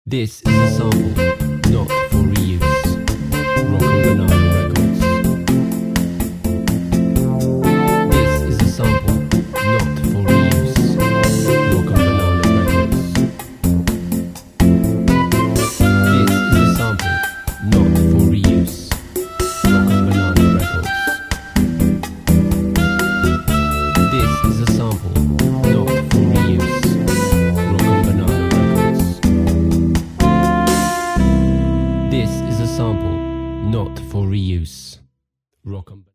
This is a sample, not for reuse. Rock and Banana Records. This is a sample, not for reuse. Rock and Banana Records. This is a sample, not for reuse. Rock and Banana Records. This is a sample, not for reuse. Rock and Banana Records. This is a sample, not for reuse. Rock and